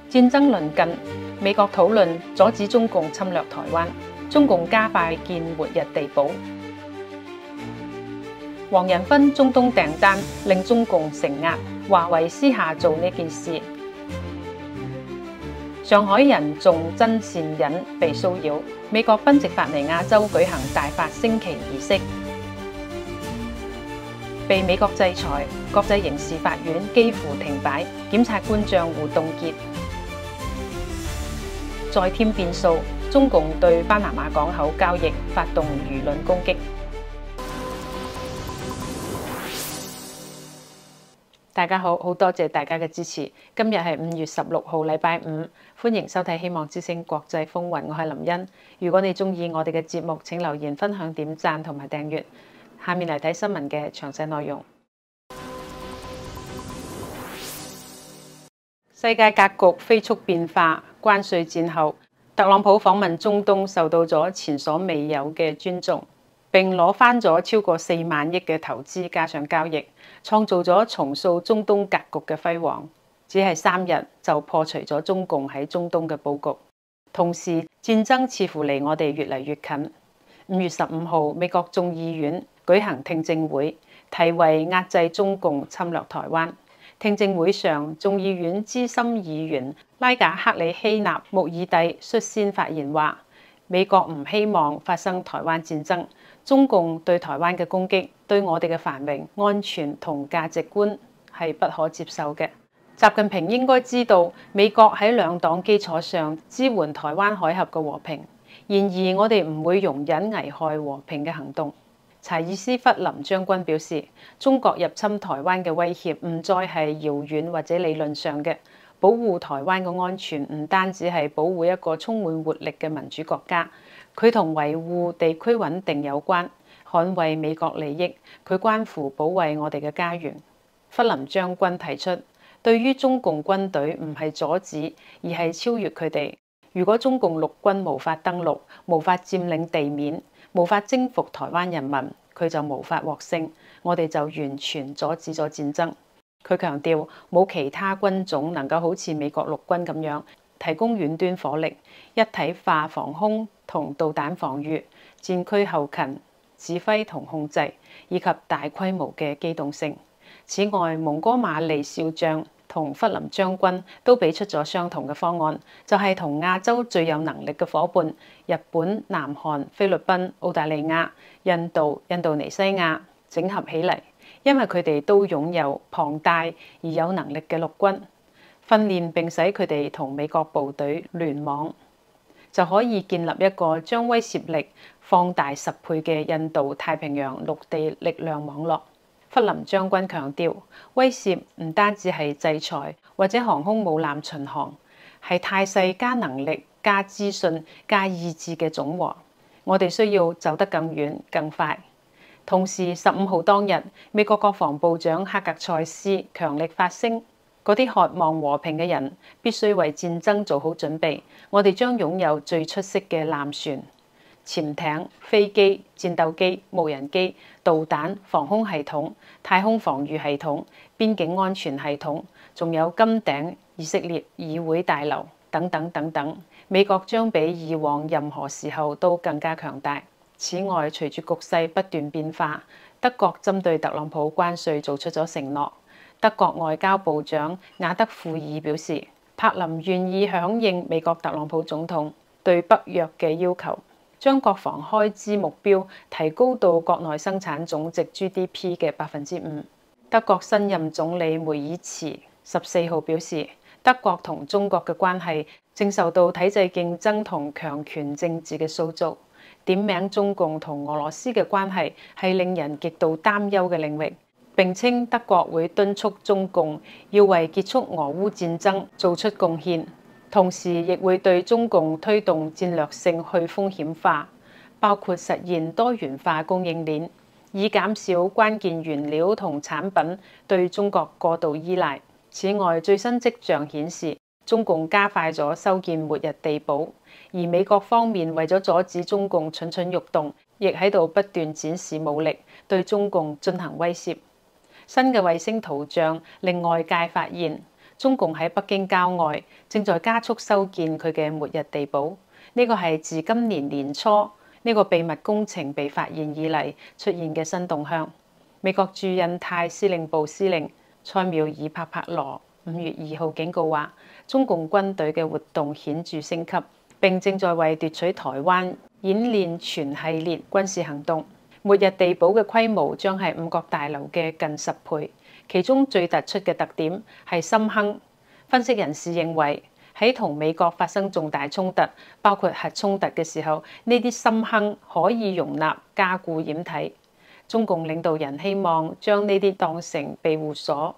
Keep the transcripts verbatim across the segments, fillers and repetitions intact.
戰爭鄰近，美國討論阻止中共侵略台灣，中共加快建末日地堡。黃仁勳中東訂單令中共承壓，華為私下做呢件事。上海人仲真善忍被騷擾，美國賓夕法尼亞州舉行大發升旗儀式。被美國制裁，國際刑事法院幾乎停擺，檢察官賬戶凍結。再添變數，中共對巴拿馬港口交易發動輿論攻擊。大家好，好多謝大家嘅支持。今日係五月十六號，禮拜五，歡迎收睇《希望之聲國際風雲》，我係林茵。如果你中意我哋嘅節目，請留言、分享、點讚同埋訂閱。下面嚟睇新聞嘅詳細內容。世界格局飛速變化，關稅戰後，特朗普訪問中東受到咗前所未有嘅尊重，並攞返咗超過四萬億嘅投資加上交易，創造咗重塑中東格局嘅輝煌。只係三日就破除咗中共喺中東嘅佈局，同時戰爭似乎離我哋越嚟越近。五月十五號，美國眾議院舉行聽證會，題為壓制中共侵略台灣。聽證會上，眾議院資深議員拉賈克里希納穆爾蒂率先發言話：美國唔希望發生台灣戰爭，中共對台灣嘅攻擊對我哋嘅繁榮、安全同價值觀係不可接受嘅。習近平應該知道，美國喺兩黨基礎上支援台灣海峽嘅和平，然而我哋唔會容忍危害和平嘅行動。查爾斯·弗林將軍表示，中國入侵台灣嘅威脅唔再係遙遠或者理論上嘅，保護台灣嘅安全唔單止係保護一個充滿活力嘅民主國家，佢同維護地區穩定有關，捍衛美國利益，佢關乎保衛我哋嘅家園。弗林將軍提出，對於中共軍隊唔係阻止，而係超越佢哋。如果中共陸軍無法登陸，無法佔領地面，無法征服台灣人民，佢就無法獲勝，我哋就完全阻止咗戰爭。佢強調，冇其他軍種能夠好似美國陸軍咁樣提供遠端火力、一體化防空同導彈防禦、戰區後勤指揮同控制，以及大規模嘅機動性。此外，蒙哥馬利少將同弗林將軍都俾出咗相同嘅方案，就係同亞洲最有能力嘅夥伴日本、南韓、菲律賓、澳大利亞、印度、印度尼西亞整合起嚟，因為佢哋都擁有龐大而有能力嘅陸軍，訓練並使佢哋同美國部隊聯網，就可以建立一個將威懾力放大十倍嘅印度太平洋陸地力量網絡。弗林將軍強調，威懾唔單止係制裁或者航空母艦巡航，係態勢加能力加資訊加意志嘅總和。我哋需要走得更遠更快。同時，十五號當日，美國國防部長哈格塞斯強力發聲，嗰啲渴望和平嘅人必須為戰爭做好準備。我哋將擁有最出色嘅艦船、潛艇、飛機、戰鬥機、無人機、導彈、防空系統、太空防禦系統、邊境安全系統，仲有金頂以色列議會大樓等等等等。美國將比以往任何時候都更加強大。此外，隨住局勢不斷變化，德國針對特朗普關稅做出咗承諾。德國外交部長雅德庫爾表示，柏林願意響應美國特朗普總統對北約嘅要求，將國防開支目標提高到國內生產總值 G D P 嘅百分之五。德國新任總理梅爾茨十四號表示，德國同中國嘅關係正受到體制競爭同強權政治嘅塑造，點名中共同俄羅斯嘅關係係令人極度擔憂嘅領域，並稱德國會敦促中共要為結束俄烏戰爭做出貢獻。同時，亦會對中共推動戰略性去風險化，包括實現多元化供應鏈，以減少關鍵原料同產品對中國過度依賴。此外，最新跡象顯示，中共加快咗修建末日地堡，而美國方面為咗阻止中共蠢蠢欲動，亦喺度不斷展示武力，對中共進行威懾。新嘅衛星圖像令外界發現， 中共喺北京郊外正在加速修建佢嘅末日地堡。呢個係自今年年初呢個秘密工程被發現以嚟出現嘅新動向。美國駐印太司令部司令塞繆爾帕帕羅五月二號警告話，中共軍隊嘅活動顯著升級，並正在為奪取台灣演練全系列軍事行動。末日地堡嘅規模將係五角大樓嘅近十倍，其中最突出嘅特點係深坑。分析人士認為，喺同美國發生重大衝突，包括核衝突嘅時候，呢啲深坑可以容納加固掩體。中共領導人希望將呢啲當成庇護所。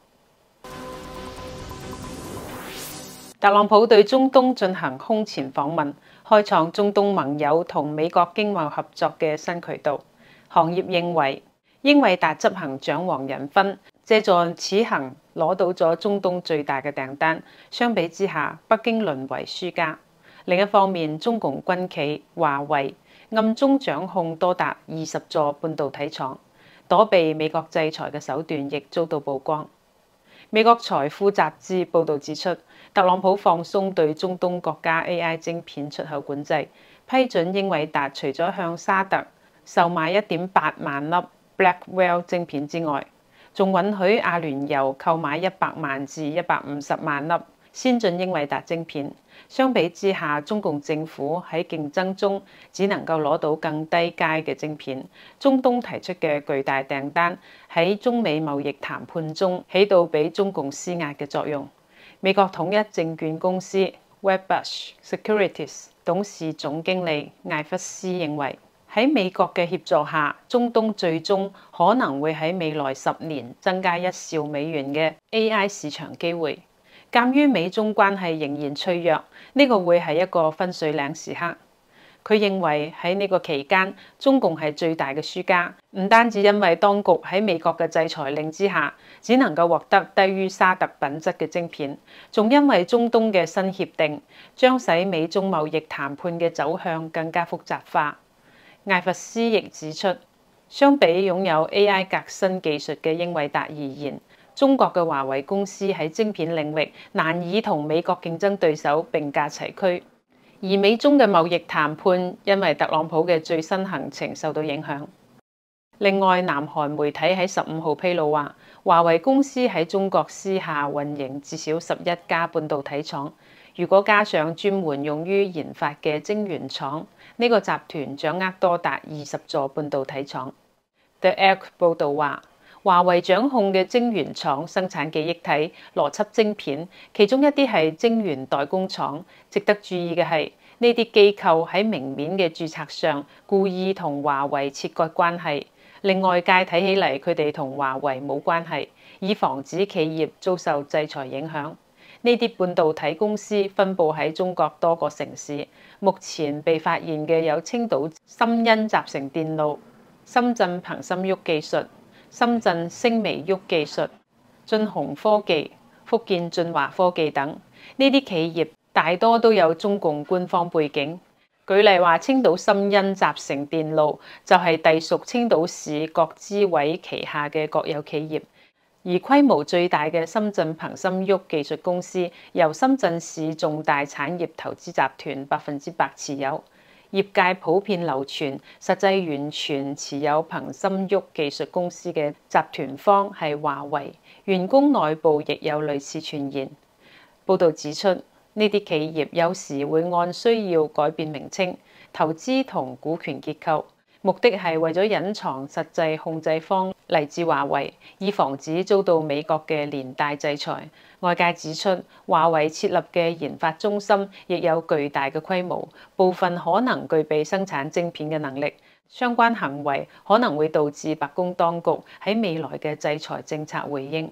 特朗普對中東進行空前訪問，開創中東盟友同美國經貿合作嘅新渠道。行業認為，英偉達執行長黃仁勳借助此行攞到咗中東最大嘅訂單。相比之下，北京淪為輸家。另一方面，中共軍企華為暗中掌控多達二十座半導體廠，躲避美國制裁嘅手段亦遭到曝光。美國財富雜誌報導指出，特朗普放鬆對中東國家 A I 晶片出口管制，批准英偉達除咗向沙特售賣一點八萬粒 Blackwell 晶片之外，仲允許阿聯酋購買一百萬至一百五十萬粒先進英偉達晶片。相比之下，中共政府喺競爭中只能夠攞到更低階嘅晶片。中東提出嘅巨大訂單喺中美貿易談判中起到俾中共施壓嘅作用。美國統一證券公司 Wedbush Securities 董事總經理艾弗斯認為，喺美國嘅協助下，中東最終可能會喺未來十年增加一兆美元嘅 A I 市場機會。鑑於美中關係仍然脆弱，呢個會係一個分水嶺時刻。佢認為喺呢個期間，中共係最大嘅輸家，唔單止因為當局喺美國嘅制裁令之下，只能夠獲得低於沙特品質嘅晶片，仲因為中東嘅新協定將使美中貿易談判嘅走向更加複雜化。艾弗斯亦指出，相比擁有 A I 革新技術嘅英偉達而言，中國嘅華為公司喺晶片領域難以同美國競爭對手並駕齊驅，而美中嘅貿易談判因為特朗普嘅最新行程受到影響。另外，南韓媒體喺十五號披露話，華為公司喺中國私下運營至少十一家半導體廠，如果加上專門用於研發嘅晶圓廠，呢個集團掌握多達二十座半導體廠。The Elk 報導話，華為掌控嘅晶圓廠生產記憶體、邏輯晶片，其中一啲係晶圓代工廠。值得注意嘅係，呢啲機構喺明面嘅註冊上故意同華為切割關係，令外界睇起嚟佢哋同華為冇關係，以防止企業遭受制裁影響。呢啲半導體公司分佈喺中國多個城市，目前被發現嘅有青島深恩集成電路、深圳鵬芯沃技術、深圳星微沃技術、晉鴻科技、福建晉華科技等。呢啲企業大多都有中共官方背景。舉例話，青島深恩集成電路就係隸屬青島市國資委旗下嘅國有企業，而規模最大嘅深圳鵬芯沃技術公司由深圳市重大產業投資集團百分之百持有。業界普遍流傳，實際完全持有鵬芯沃技術公司嘅集團方係華為，員工內部亦有類似傳言。報導指出，呢啲企業有時會按需要改變名稱、投資同股權結構，目的係為咗隱藏實際控制方嚟自華為，以防止遭到美國嘅連帶制裁。外界指出，華為設立嘅研發中心亦有巨大嘅規模，部分可能具備生產晶片嘅能力。相關行為可能會導致白宮當局喺未來嘅制裁政策回應。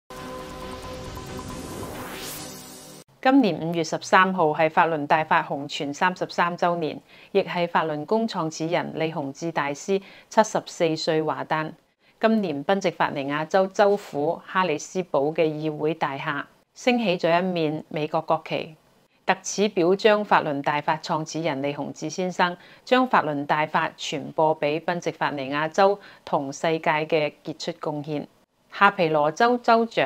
今年五月十三號係法輪大法紅傳三十三週年，亦係法輪功創始人李洪志大師七十四歲華誕。今年賓夕法尼亞州州府哈里斯堡嘅議會大廈升起咗一面美國國旗，特此表彰法輪大法創始人李洪志先生將法輪大法傳播俾賓夕法尼亞州同世界嘅傑出貢獻。夏皮羅州州長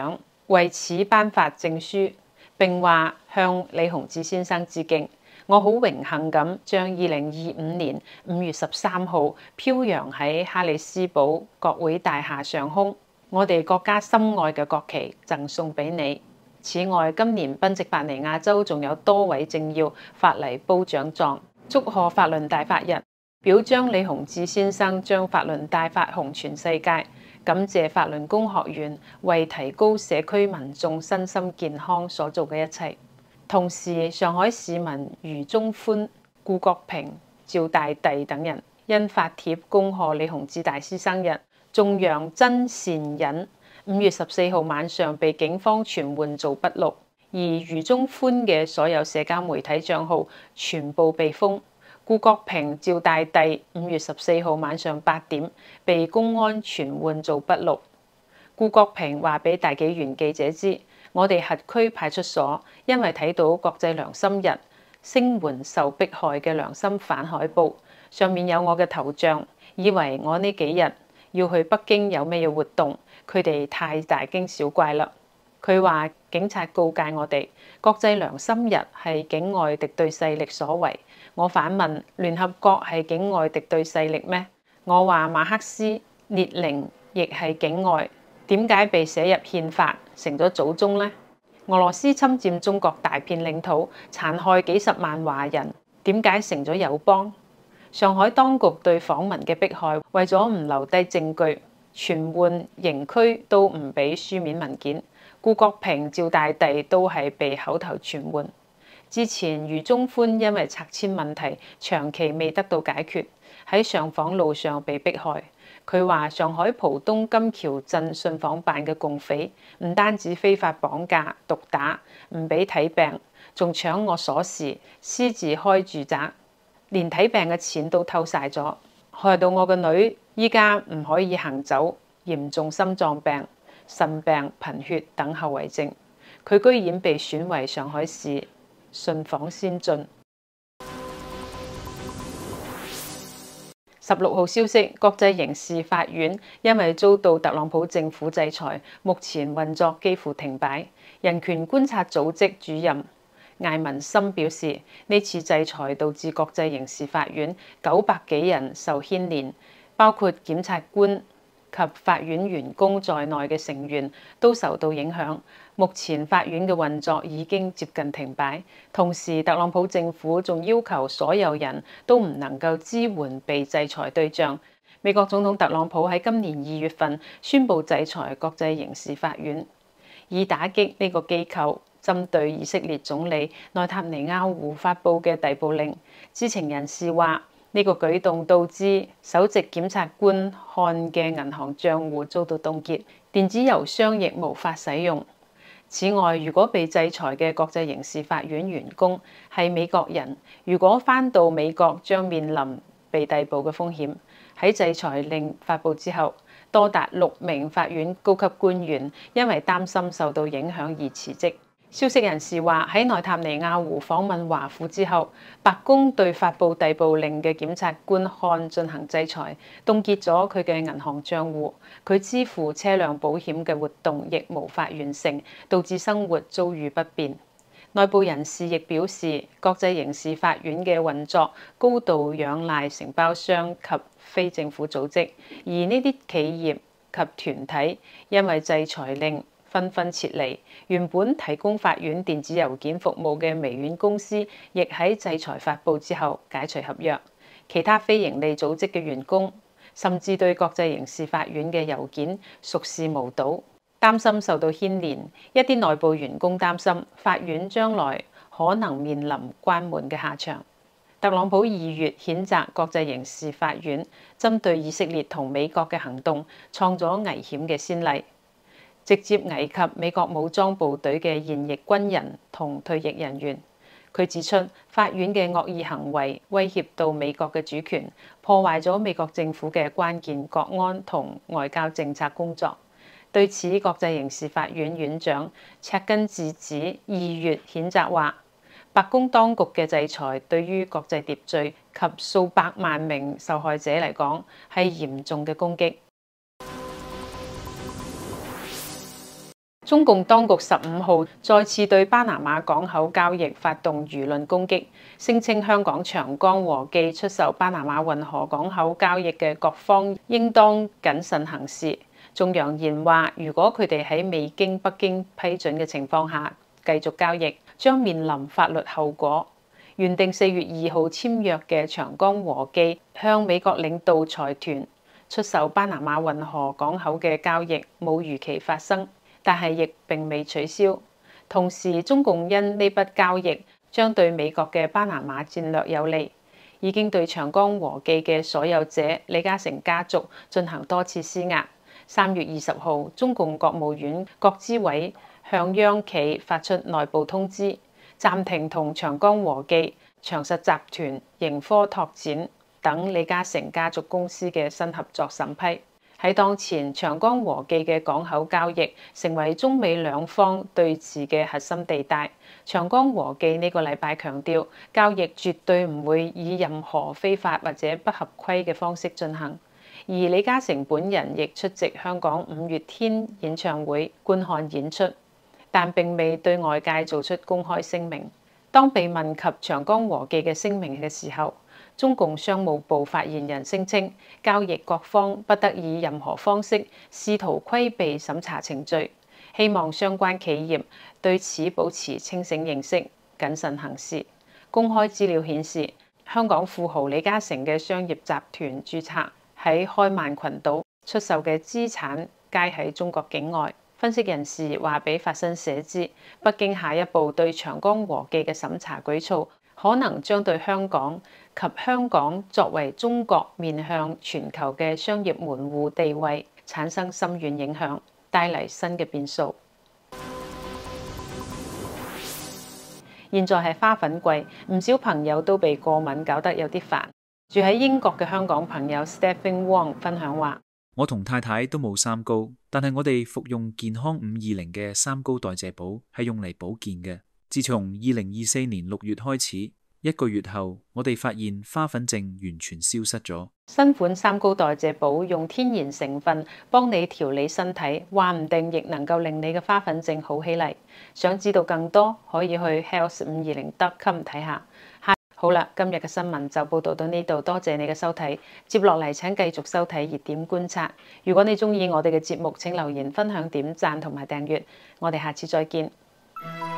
為此頒發證書，並話向李洪志先生致敬。我好榮幸咁將二零二五年五月十三號飄揚喺哈里斯堡國會大廈上空，我哋國家心愛嘅國旗贈送俾你。此外，今年賓夕法尼亞州仲有多位政要發嚟褒獎狀，祝賀法輪大法日，表彰李洪志先生將法輪大法紅全世界，感謝法輪功學員為提高社區民眾身心健康所做嘅一切。同時，上海市民余宗寬、顧國平、趙大帝等人因發帖恭賀李洪志大師生日，頌揚真善忍。五月十四號晚上被警方傳喚做筆錄，而余宗寬嘅所有社交媒體賬號全部被封。顧國平、趙大帝五月十四號晚上八點被公安傳喚做筆錄。顧國平話俾大紀元記者知，我哋轄區派出所因為睇到國際良心日聲援受迫害嘅良心反海報，上面有我嘅頭像，以為我呢幾日要去北京有咩活動，佢哋太大驚小怪啦。佢話警察告誡我哋，國際良心日係境外敵對勢力所為。我反問，聯合國係境外敵對勢力咩？我話馬克思列寧亦係境外。點解被寫入憲法成咗祖宗呢？俄羅斯侵佔中國大片領土，殘害幾十萬華人，點解成咗友邦？上海當局對訪民嘅迫害，為咗唔留低證據，傳喚刑拘都唔俾書面文件。顧國平、趙大帝都係被口頭傳喚。之前余宗寬因為拆遷問題長期未得到解決，喺上訪路上被迫害。佢話上海浦東金橋鎮信訪辦嘅共匪唔單止非法綁架、毒打，唔俾睇病，仲搶我鎖匙，私自開住宅，連睇病嘅錢都偷晒咗，害到我個女依家唔可以行走，嚴重心臟病、腎病、貧血等後遺症。佢居然被選為上海市信訪先進。十六號消息，國際刑事法院因為遭到特朗普政府制裁，目前運作幾乎停擺。人權觀察組織主任艾文森表示，呢次制裁導致國際刑事法院九百幾人受牽連，包括檢察官及法院員工在內嘅成員都受到影響。目前法院嘅運作已經接近停擺，同時特朗普政府仲要求所有人都唔能夠支援被制裁對象。美國總統特朗普喺今年二月份宣布制裁國際刑事法院，以打擊呢個機構針對以色列總理內塔尼亞胡發布嘅逮捕令。知情人士話，呢個舉動導致首席檢察官漢嘅銀行賬戶遭到凍結，電子郵箱亦無法使用。此外，如果被制裁嘅國際刑事法院員工係美國人，如果返到美國將面臨被逮捕嘅風險。喺制裁令發布之後，多達六名法院高級官員因為擔心受到影響而辭職。消息人士話，喺內塔尼亞胡訪問華府之後，白宮對發布逮捕令嘅檢察官漢進行制裁，凍結咗佢嘅銀行賬戶，佢支付車輛保險嘅活動亦無法完成，導致生活遭遇不便。內部人士亦表示，國際刑事法院嘅運作高度仰賴承包商及非政府組織，而呢啲企業及團體因為制裁令紛紛撤離。原本提供法院電子郵件服務嘅微軟公司，亦喺制裁發布之後解除合約。其他非營利組織嘅員工甚至對國際刑事法院嘅郵件熟視無睹，擔心受到牽連。一啲內部員工擔心法院將來可能面臨關門嘅下場。特朗普二月譴責國際刑事法院針對以色列同美國嘅行動，創咗危險嘅先例，直接危及美國武裝部隊嘅現役軍人同退役人員。佢指出，法院嘅惡意行為威脅到美國嘅主權，破壞咗美國政府嘅關鍵國安同外交政策工作。對此，國際刑事法院院長赤根智子二月譴責話，白宮當局嘅制裁對於國際秩序及數百萬名受害者嚟講係嚴重嘅攻擊。 中共當局十五號再次對巴拿馬港口交易發動輿論攻擊，聲稱香港長江和記出售巴拿馬運河港口交易嘅各方應當謹慎行事，仲揚言話如果佢哋喺未經北京批准嘅情況下繼續交易，將面臨法律後果。原定四月二號簽約嘅長江和記向美國領導財團出售巴拿馬運河港口嘅交易冇如期發生，但係亦並未取消。同時，中共因呢筆交易將對美國嘅巴拿馬戰略有利，已經對長江和記嘅所有者李嘉誠家族進行多次施壓。三月二十號，中共國務院國資委向央企發出內部通知，暫停同長江和記、長實集團、盈科拓展等李嘉誠家族公司嘅新合作審批。喺當前，長江和記嘅港口交易成為中美兩方對峙嘅核心地帶。長江和記呢個禮拜強調，交易絕對唔會以任何非法或者不合規嘅方式進行。而李嘉誠本人亦出席香港五月天演唱會觀看演出，但並未對外界做出公開聲明。當被問及長江和記嘅聲明嘅時候，中共商務部發言人聲稱，交易各方不得以任何方式試圖規避審查程序，希望相關企業對此保持清醒認識，謹慎行事。公開資料顯示，香港富豪李嘉誠嘅商業集團註冊喺開曼群島，出售嘅資產皆喺中國境外。分析人士話俾法新社知，北京下一步對長江和記嘅審查舉措，可能將對香港及香港作為中國面向全球嘅商業門戶地位產生深遠影響，帶嚟新嘅變數。現在係花粉季，唔少朋友都被過敏搞得有啲煩。住喺英國嘅香港朋友 Stephen Wong 分享話： 我同太太都冇三高，但係我哋服用健康五二零嘅三高代謝寶係用嚟保健嘅。自從二零二四年六月開始，一個月後，我哋發現花粉症完全消失咗。 新款三高代謝寶用天然成分幫你調理身體，話唔定亦能夠令你嘅花粉症好起嚟。想知道更多，可以去 health 五二零 dot com 睇下。好啦，今日嘅新聞就報道到呢度，多謝你嘅收睇。接落嚟請繼續收睇熱點觀察。如果你鍾意我哋嘅節目，請留言、分享、點讚同埋訂閱。我哋下次再見。